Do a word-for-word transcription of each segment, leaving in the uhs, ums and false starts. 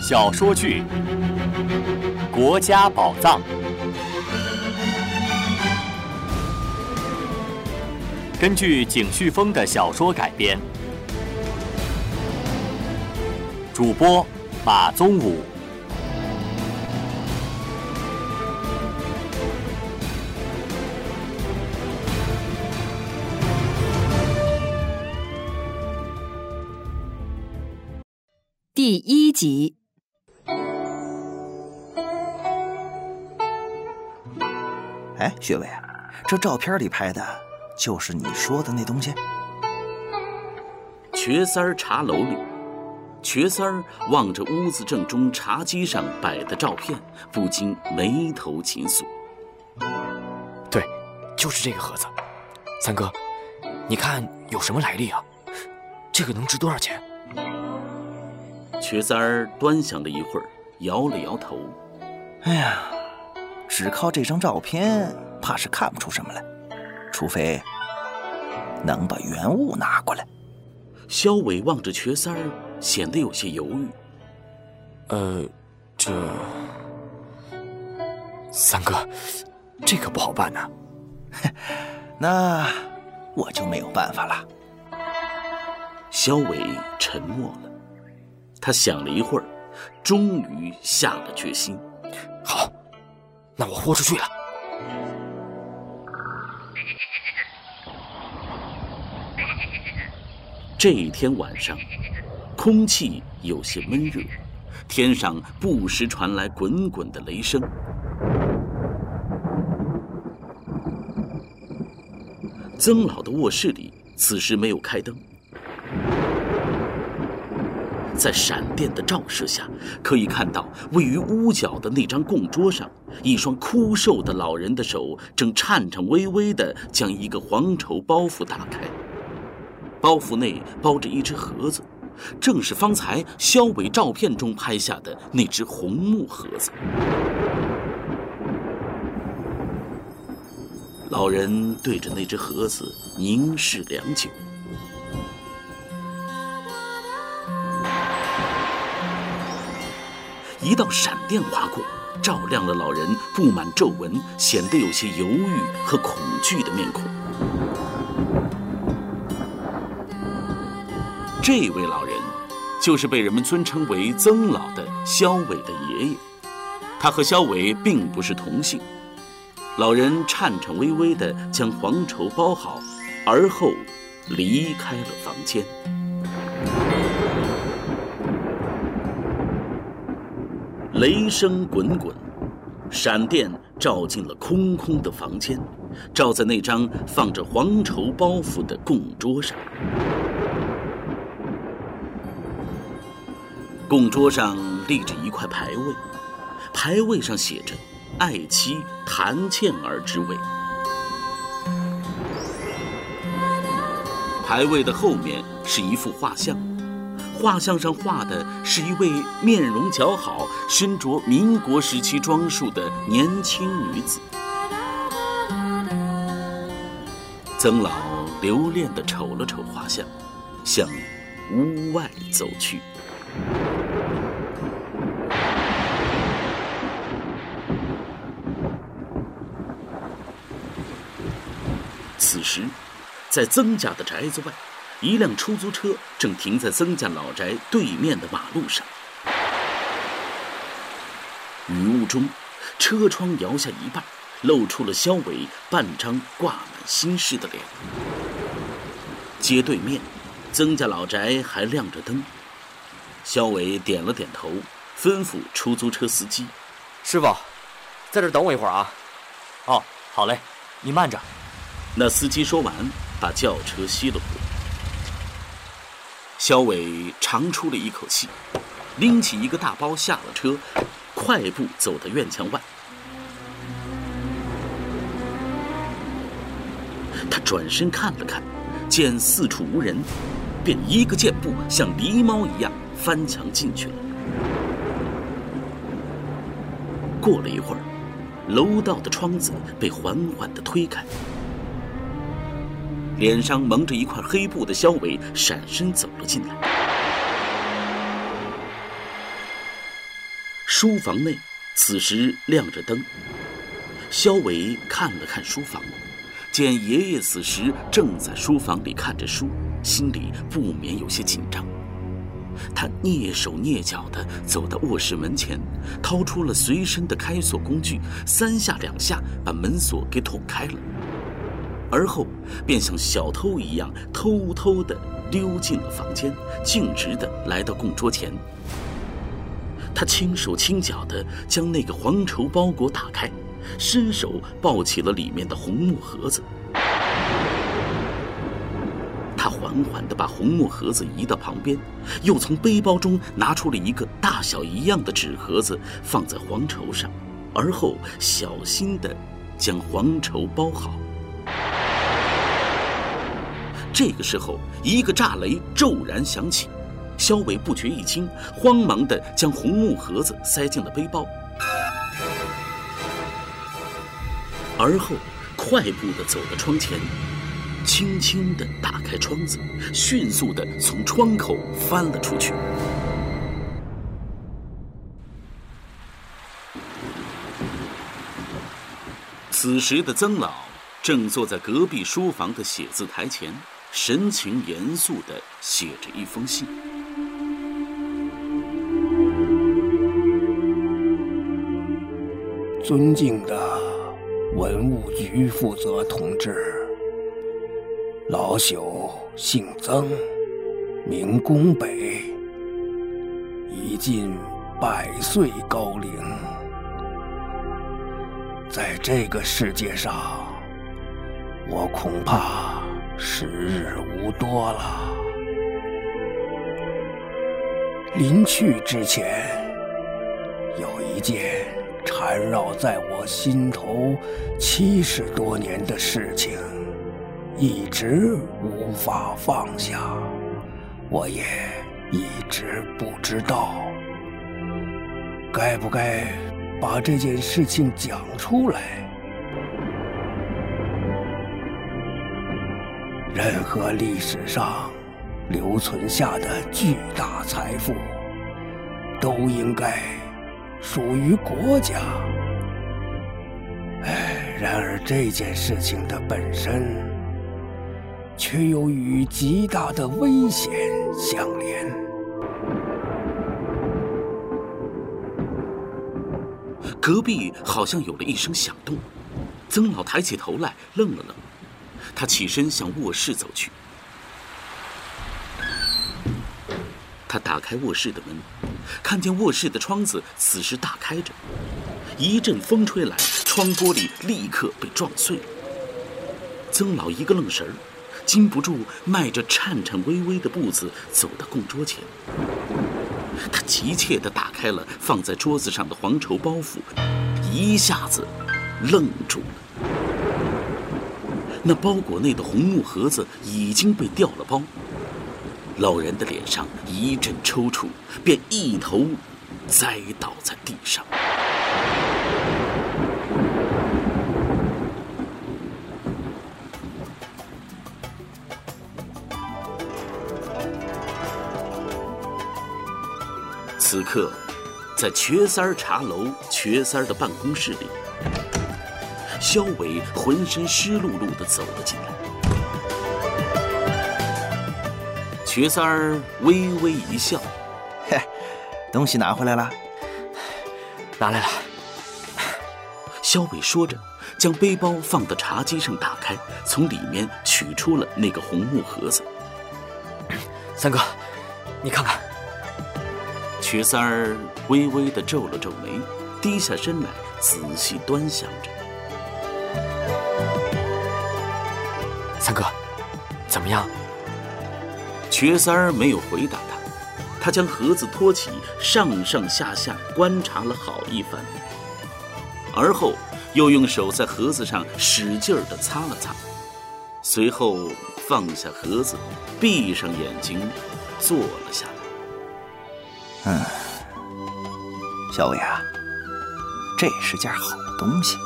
小说剧《国家宝藏》，根据景旭峰的小说改编，主播马宗武。 第一集。 哎，学伟，这照片里拍的就是你说的那东西？ 瘸三儿茶楼里，瘸三儿望着屋子正中茶几上摆的照片，不禁眉头紧锁。 对，就是这个盒子。三哥，你看有什么来历啊？这个能值多少钱？ 瘸三儿端详了一会儿，摇了摇头。 哎呀，只靠这张照片，怕是看不出什么来，除非能把原物拿过来。 萧伟望着瘸三儿，显得有些犹豫。 呃，这……三哥，这可不好办呐。 那我就没有办法了。 萧伟沉默了。他想了一会儿，终于下了决心。 好，那我豁出去了。 这一天晚上，空气有些闷热，天上不时传来滚滚的雷声。曾老的卧室里此时没有开灯。在闪电的照射下，可以看到位于屋角的那张供桌上，一双枯瘦的老人的手正颤颤巍巍地将一个黄绸包袱打开，包袱内包着一只盒子，正是方才萧伟照片中拍下的那只红木盒子。老人对着那只盒子凝视良久。一道闪电划过，照亮了老人布满皱纹、显得有些犹豫和恐惧的面孔。这位老人就是被人们尊称为曾老的萧伟的爷爷，他和萧伟并不是同姓。老人颤颤巍巍地将黄绸包好，而后离开了房间。雷声滚滚，闪电照进了空空的房间，照在那张放着黄绸包袱的供桌上。供桌上立着一块牌位，牌位上写着“爱妻谭倩儿之位”。牌位的后面是一幅画像。画像上画的是一位面容姣好、身着民国时期装束的年轻女子。曾老留恋地瞅了瞅画像，向屋外走去。此时，在曾家的宅子外，一辆出租车正停在曾家老宅对面的马路上。雨雾中，车窗摇下一半，露出了萧伟半张挂满心事的脸。街对面，曾家老宅还亮着灯。萧伟点了点头，吩咐出租车司机：“ 师傅，在这等我一会儿啊。”“ 哦，好嘞，你慢着。” 那司机说完，把轿车熄了火。萧伟长出了一口气，拎起一个大包下了车，快步走到院墙外。他转身看了看，见四处无人，便一个箭步像狸猫一样翻墙进去了。过了一会儿，楼道的窗子被缓缓地推开，脸上蒙着一块黑布的萧伟闪身走了进来。 书房内此时亮着灯，萧伟看了看书房，见爷爷此时正在书房里看着书，心里不免有些紧张。他蹑手蹑脚地走到卧室门前，掏出了随身的开锁工具，三下两下把门锁给捅开了，而后便像小偷一样偷偷地溜进了房间，径直地来到供桌前。他轻手轻脚地将那个黄绸包裹打开，伸手抱起了里面的红木盒子。他缓缓地把红木盒子移到旁边，又从背包中拿出了一个大小一样的纸盒子，放在黄绸上，而后小心地将黄绸包好。这个时候，一个炸雷骤然响起，萧伟不觉一惊，慌忙地将红木盒子塞进了背包，而后快步地走到窗前，轻轻地打开窗子，迅速地从窗口翻了出去。此时的曾老正坐在隔壁书房的写字台前，神情严肃地写着一封信。 尊敬的文物局负责同志，老朽姓曾，名公北，已近百岁高龄，在这个世界上，我恐怕时日无多了。临去之前，有一件缠绕在我心头七十多年的事情，一直无法放下，我也一直不知道该不该把这件事情讲出来。任何历史上留存下的巨大财富，都应该属于国家。哎，然而这件事情的本身，却又与极大的危险相连。 隔壁好像有了一声响动，曾老抬起头来，愣了愣，他起身向卧室走去。他打开卧室的门，看见卧室的窗子此时大开着，一阵风吹来，窗玻璃立刻被撞碎了。曾老一个愣神儿，禁不住迈着颤颤巍巍的步子走到供桌前。他急切地打开了放在桌子上的黄绸包袱，一下子愣住了。那包裹内的红木盒子已经被掉了包，老人的脸上一阵抽搐，便一头栽倒在地上。此刻，在瘸三儿茶楼瘸三儿的办公室里，萧伟浑身湿漉漉地走了进来。瘸三儿微微一笑：“ 嘿，东西拿回来了？ 拿来了。” 萧伟说着，将背包放到茶几上打开，从里面取出了那个红木盒子。 三哥，你看看。 瘸三儿微微地皱了皱眉，低下身来仔细端详着。 三哥，怎么样？ 瘸三儿没有回答他，他将盒子托起，上上下下观察了好一番，而后又用手在盒子上使劲地擦了擦，随后放下盒子，闭上眼睛，坐了下来。 嗯，小伟啊，这是件好东西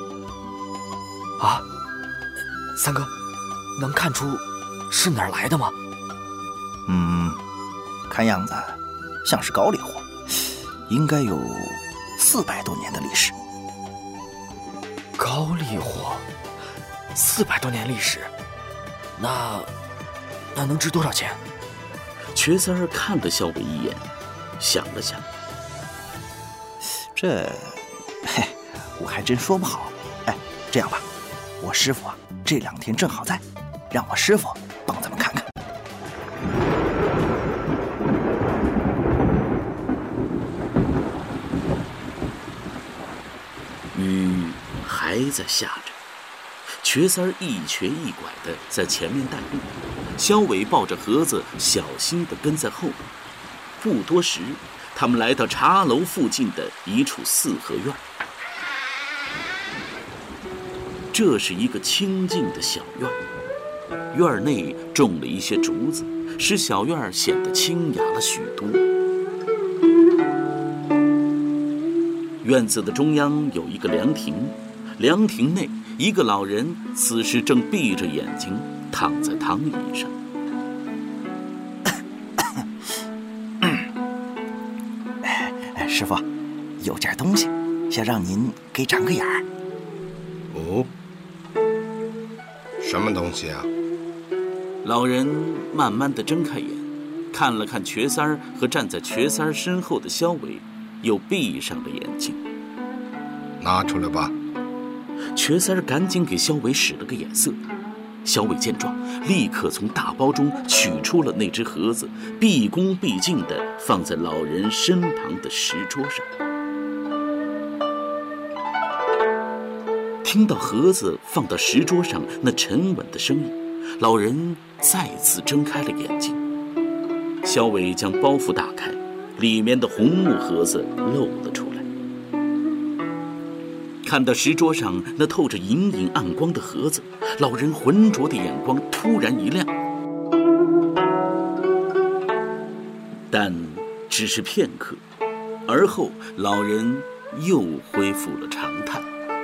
啊。三哥，能看出是哪儿来的吗？ 嗯，看样子像是高丽货， 应该有四百多年的历史。 高丽货，四百多年历史，那那能值多少钱？ 瘸三儿看了萧伟一眼，想了想， 这，嘿，我还真说不好。哎，这样吧，我师傅啊这两天正好在，让我师傅帮咱们看看。 雨还在下着，瘸三儿一瘸一拐的在前面带路，萧伟抱着盒子小心的跟在后面。不多时，他们来到茶楼附近的一处四合院。这是一个清静的小院，院内种了一些竹子，使小院显得清雅了许多。院子的中央有一个凉亭，凉亭内一个老人此时正闭着眼睛躺在躺椅上。 师傅，有件东西想让您给长个眼儿。 哦，什么东西啊？ 老人慢慢地睁开眼，看了看瘸三儿和站在瘸三儿身后的萧伟，又闭上了眼睛。 拿出来吧。 瘸三儿赶紧给萧伟使了个眼色。萧伟见状，立刻从大包中取出了那只盒子，毕恭毕敬地放在老人身旁的石桌上。听到盒子放到石桌上那沉稳的声音，老人再次睁开了眼睛。萧伟将包袱打开，里面的红木盒子露了出来。看到石桌上那透着隐隐暗光的盒子，老人浑浊的眼光突然一亮，但只是片刻，而后老人又恢复了常态。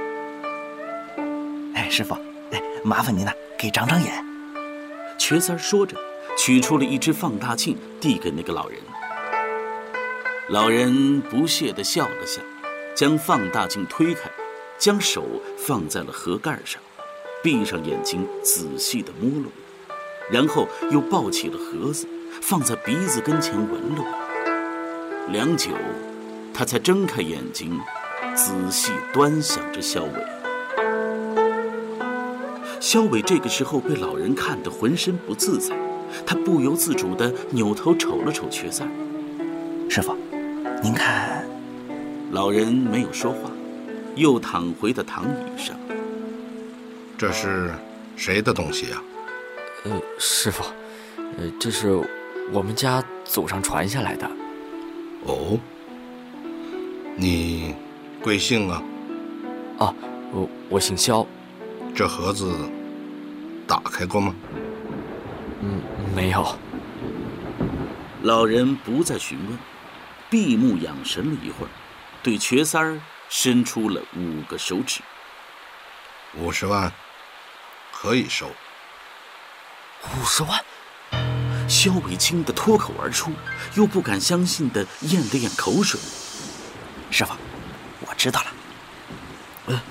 哎，师傅，哎，麻烦您呢，给长长眼。 瘸三儿说着，取出了一只放大镜，递给那个老人。老人不屑地笑了笑，将放大镜推开，将手放在了盒盖上，闭上眼睛仔细地摸了摸，然后又抱起了盒子，放在鼻子跟前闻了闻。良久，他才睁开眼睛，仔细端详着萧伟。萧伟这个时候被老人看得浑身不自在，他不由自主地扭头瞅了瞅瘸三儿。 师傅，您看。 老人没有说话，又躺回到躺椅上。 这是谁的东西啊？ 呃，师傅，呃，这是我们家祖上传下来的。 哦，你贵姓啊？ 啊，我我姓萧。 这盒子打开过吗？ 嗯，没有。 老人不再询问，闭目养神了一会儿，对瘸三儿伸出了五个手指。 五十万，可以收。 五十万！ 萧伟惊得脱口而出，又不敢相信地咽了咽口水。 师傅，我知道了。 呃，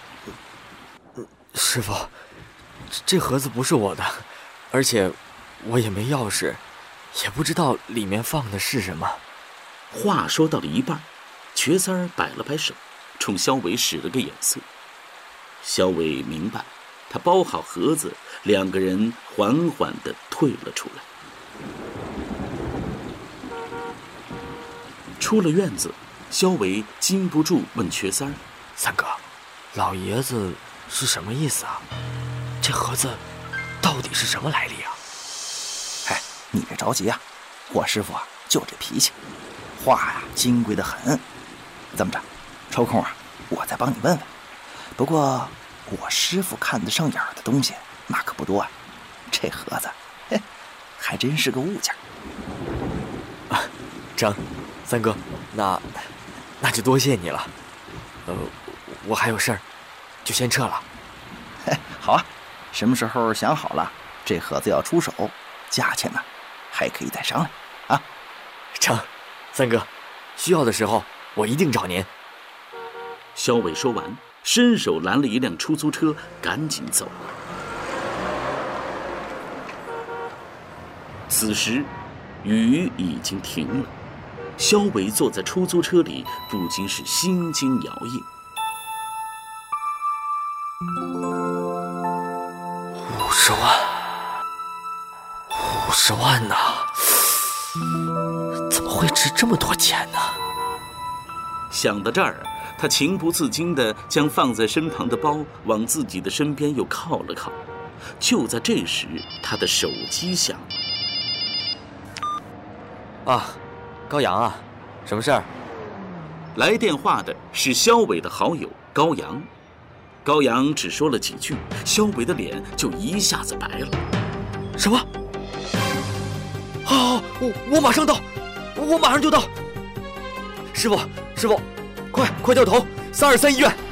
师傅，这盒子不是我的，而且我也没钥匙，也不知道里面放的是什么。 话说到了一半，瘸三儿摆了摆手，冲萧伟使了个眼色。萧伟明白，他包好盒子，两个人缓缓地退了出来。出了院子，萧伟禁不住问瘸三儿：“ 三哥，老爷子是什么意思啊？这盒子到底是什么来历啊？” 哎，你别着急啊，我师傅啊就这脾气，话呀金贵得很。这么着，抽空啊，我再帮你问问。不过我师傅看得上眼的东西那可不多啊，这盒子，嘿，还真是个物件。 啊，成，三哥，那那就多谢你了。呃，我还有事儿，就先撤了。 嘿，好啊，什么时候想好了，这盒子要出手，价钱呢还可以再商量啊。 成，三哥， 需要的时候我一定找您。 肖伟说完，伸手拦了一辆出租车，赶紧走了。此时，雨已经停了，肖伟坐在出租车里，不禁是心惊摇曳。 五十万，五十万呐！怎么会值这么多钱呢？ 想到这儿，他情不自禁地将放在身旁的包往自己的身边又靠了靠。就在这时，他的手机响了。 啊，高阳啊，什么事儿？ 来电话的是肖伟的好友高阳。高阳只说了几句，肖伟的脸就一下子白了。 什么？好好，我我马上到，我马上就到。师傅，师傅，快快掉头，三二三医院。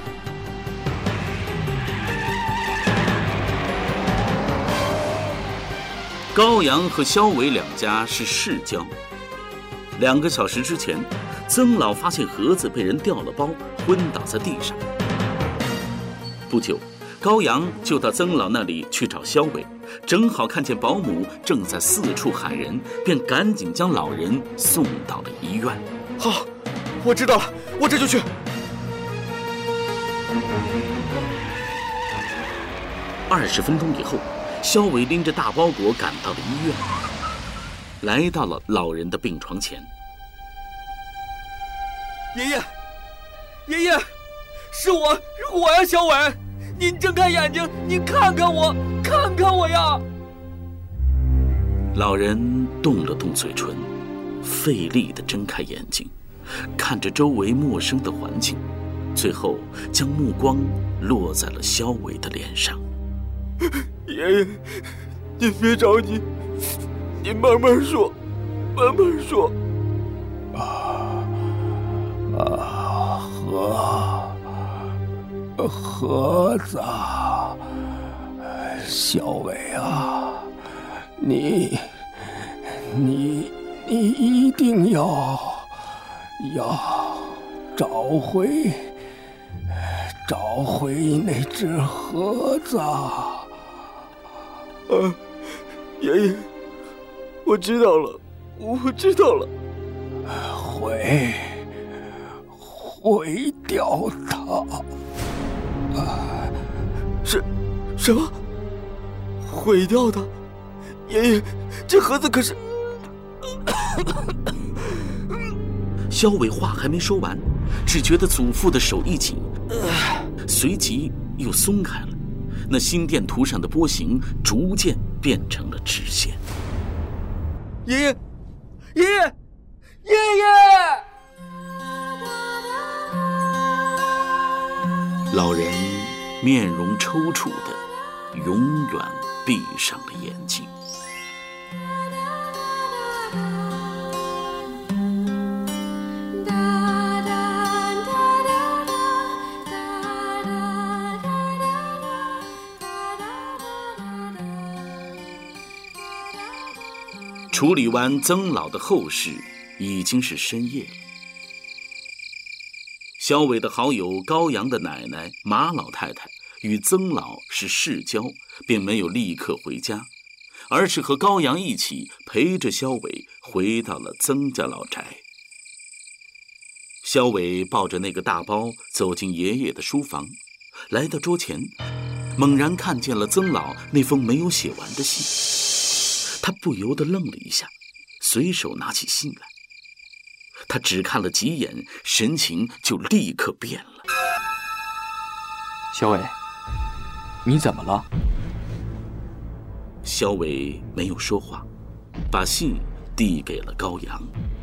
高阳和肖伟两家是世交。两个小时之前，曾老发现盒子被人掉了包，昏倒在地上。不久，高阳就到曾老那里去找肖伟，正好看见保姆正在四处喊人，便赶紧将老人送到了医院。 好，我知道了，我这就去。 二十分钟以后，肖伟拎着大包裹赶到了医院，来到了老人的病床前。 爷爷，爷爷，是我，是我呀，小伟，您睁开眼睛，您看看我，看看我呀！ 老人动了动嘴唇，费力地睁开眼睛，看着周围陌生的环境，最后将目光落在了肖伟的脸上。 爷爷，您别着急，您慢慢说，慢慢说。 啊啊，盒盒子，小伟啊，你你你一定要要找回找回那只盒子。 啊，爷爷，我知道了，我知道了。 毁毁掉它！ 啊，什什么？毁掉它？爷爷，这盒子可是…… 肖伟话还没说完，只觉得祖父的手一紧，随即又松开了。那心电图上的波形逐渐变成了直线。 爷爷，爷爷，爷爷！ 老人面容抽搐的，永远闭上了眼睛。处理完曾老的后事，已经是深夜了。肖伟的好友高阳的奶奶马老太太与曾老是世交，并没有立刻回家，而是和高阳一起陪着肖伟回到了曾家老宅。肖伟抱着那个大包走进爷爷的书房，来到桌前，猛然看见了曾老那封没有写完的信。他不由得愣了一下，随手拿起信来。他只看了几眼，神情就立刻变了。 小伟，你怎么了？ 肖伟没有说话，把信递给了高阳。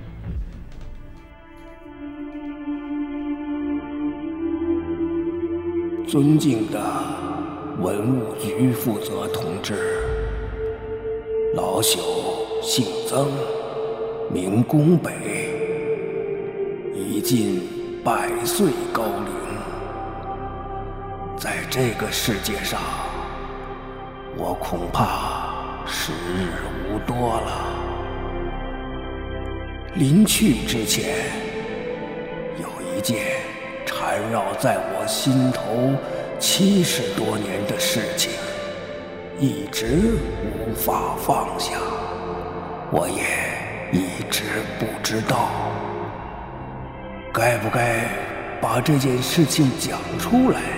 尊敬的文物局负责同志，老朽姓曾，名公北，已近百岁高龄，在这个世界上，我恐怕时日无多了。临去之前， 件缠绕在我心头七十多年的事情，一直无法放下，我也一直不知道该不该把这件事情讲出来。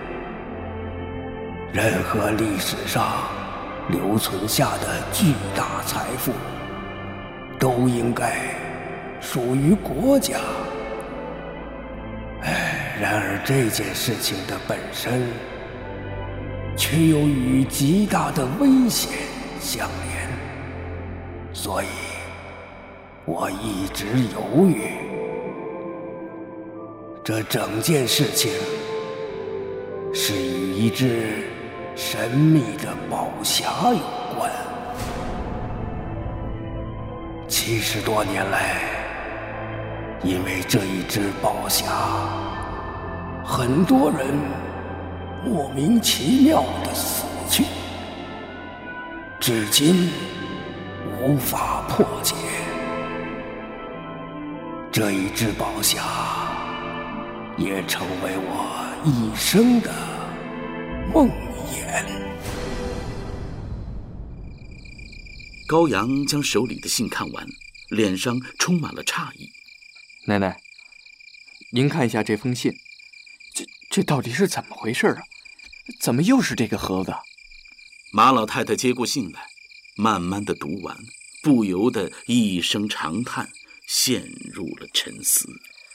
任何历史上留存下的巨大财富，都应该属于国家。哎，然而这件事情的本身，却又与极大的危险相连，所以我一直犹豫。这整件事情是与一只神秘的宝匣有关。七十多年来，因为这一只宝匣，很多人莫名其妙地死去，至今无法破解。这一只宝匣也成为我一生的梦魇。 高阳将手里的信看完，脸上充满了诧异。 奶奶，您看一下这封信，这这到底是怎么回事啊？怎么又是这个盒子？ 马老太太接过信来，慢慢的读完，不由得一声长叹，陷入了沉思。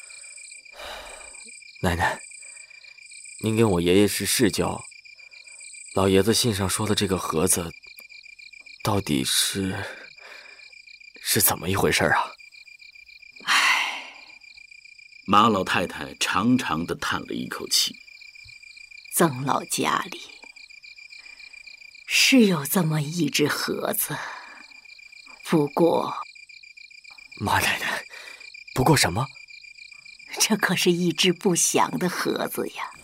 奶奶，您跟我爷爷是世交，老爷子信上说的这个盒子，到底是是怎么一回事啊？ 唉， 马老太太长长的叹了一口气。 曾老家里是有这么一只盒子，不过…… 马奶奶，不过什么？ 这可是一只不祥的盒子呀！